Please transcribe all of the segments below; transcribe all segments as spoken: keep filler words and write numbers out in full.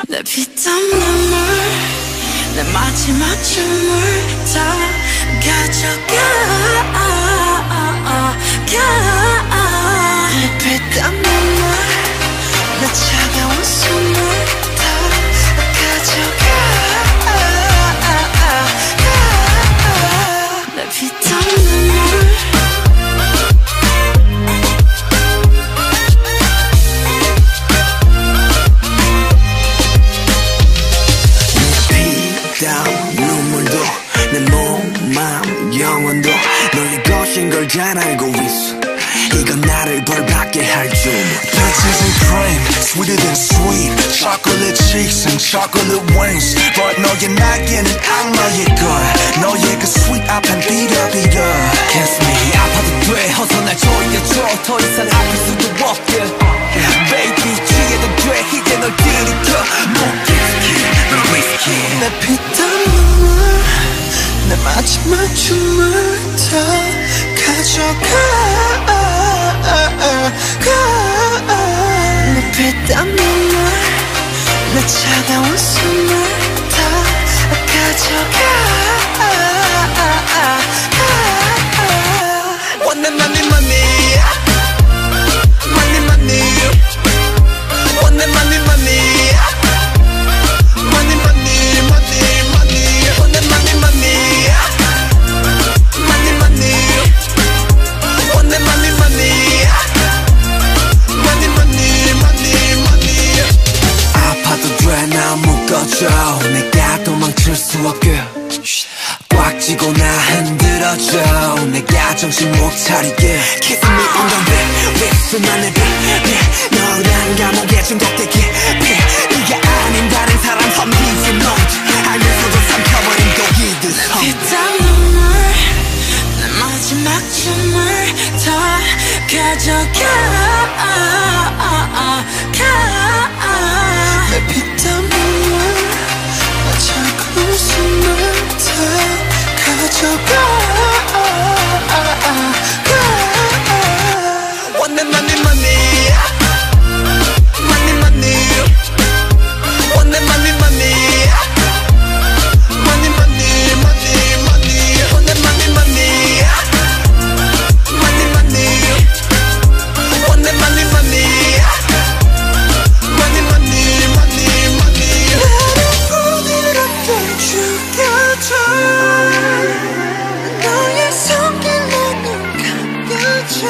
내 피땀 눈물 내 마지막 춤을 다 가져가 내 피땀 눈물 내 차가운 숨을 다 가져가 내 피땀 눈물 눈물도 내 몸, 마음, 영혼도 너의 것인 걸 잘 알고 있어. 이건 나를 벌받게 할 줄. Peaches and cream, sweeter than sweet. Chocolate cheeks and chocolate wings. But 너의 날개는 악마의 걸. 너의 그 sweet 앞엔 비려비려. Kiss me 아파도 돼 어서 날 조여줘 더 이상 아플 수도 없게 Baby 취해도 돼 이제 널 들이켜 못 risky, 널 risky. 내 피땀 눈물 내 마지막 춤을 다 가져가 내 피땀 눈물 내 차가운 숨을 다 가져가 Want the money money Money money Want the money money Money money money money Want the money money Money money Want the money money Money money money money 아파도 돼 나 묶어줘 내가 도망칠 수 없게 꽉 쥐고 나 흔들어줘 내가 정신 못 차리게 Kiss me on the lip 립스만의 빛 너란 감옥에 중독되게 네가 아닌 다른 사람 섬기지 넌 알면서도 삼켜버린 독이들 피땀 눈물 내 마지막 춤을 다 가져가 내 피땀 눈물 내 차가운 숨을 다 가져가 Want the money money Money money Want the money money Money money money money Want the money money Money money Want the money money Money money money money 나를 부드럽게 죽여줘 너의 손길로 눈 감겨줘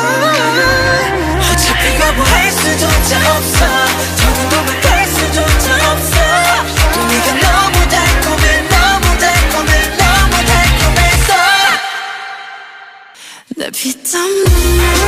어차피 거부할 수조차 없어 더는 도망갈 수조차 없어 또 네가 너무 달콤해 너무 달콤해 너무 달콤해서 내 피땀 눈물